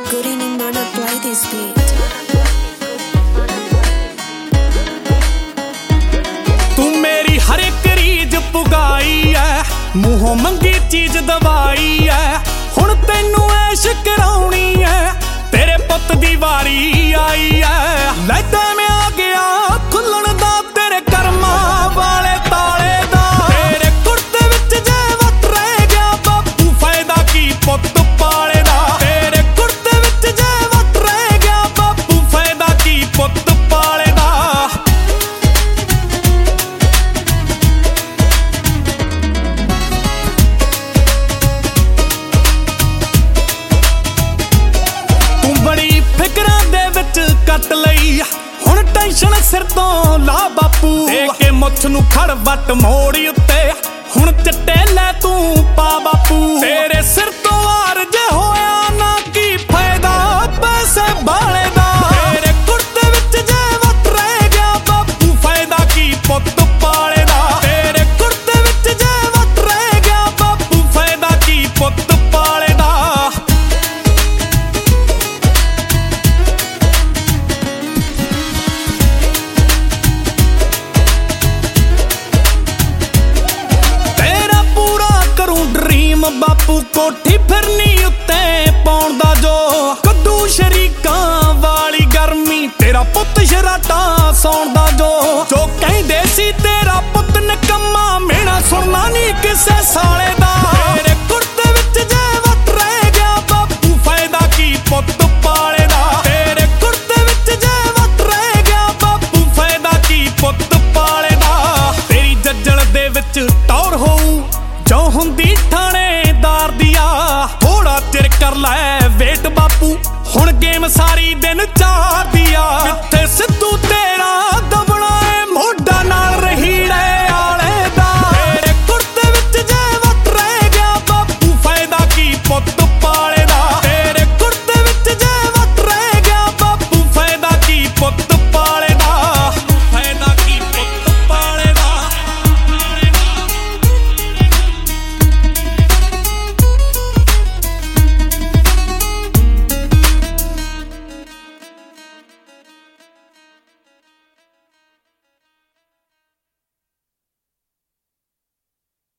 Goody Nimona play this beat. तू मेरी हर एक रीज पुगाई है, मूहों मंगी चीज दवाई है। हुण तैनू ऐश कराउणी है, तेरे पुत दी वारी आई है। लैदा मैं आ गया खुल्लण दा तेरे कर्मा वाले ताले दा। तेरे कुर्ते विच जे वट रह गया बापू फायदा की पुत पाले दा। तेरे कुर्ते विच जे वट रह गया बापू फायदा की पुत पाले दा। कट लई हुण टेंशन सिर तो ला बापू, के मुछ नू खड़ वट मोड़ी उत्ते हुण चिट्टे लै तू पा बापू। तेरे सिर तो वार जे होया ना की फायदा पैसे बाले दा। तेरे कुर्ते विच जे वट रह गया बापू फायदा की पुत पाले दा। तेरे कुर्ते विच जे वट रह गया बापू फायदा की पुत पाले दा। बापू कोठी फिरनी उत्ते पाउंदा जो कद्दू शरीकां वाली गर्मी। तेरा पुत शराटा सौंदा जो कहंदे सी तेरा पुत निकम्मा मेरा सुनना नहीं किसे साले दा। तेरे कुर्ते विच जे वट रह गया बापू फायदा की पुत पाले दा। तेरे कुर्ते विच जे वट रह गया बापू फायदा की पुत पाले दा। तेरी जज्जल दे विच टौर होऊ जो हुंदी थाणेदार दिया। थोड़ा चिर कर लै वेट बापू हुण गेम सारी दिन चार दिया। कित्थे सिद्धू तेरा